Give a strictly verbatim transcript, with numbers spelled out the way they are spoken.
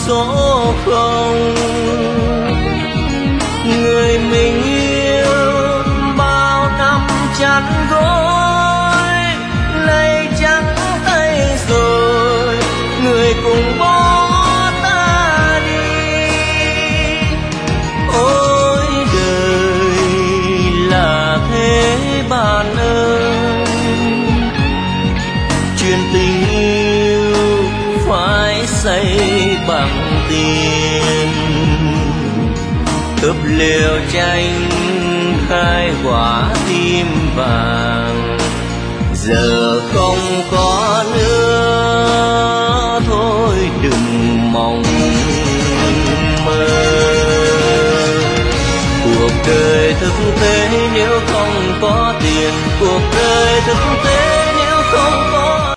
số không. Người mình yêu bao năm chăn gối, nay trắng tay rồi, người cùng bỏ ta đi. Ôi đời là thế bạn ơi, chuyện tình yêu phải xây bằng tiền, cướp liều tranh khai hỏa tim vàng. Giờ không có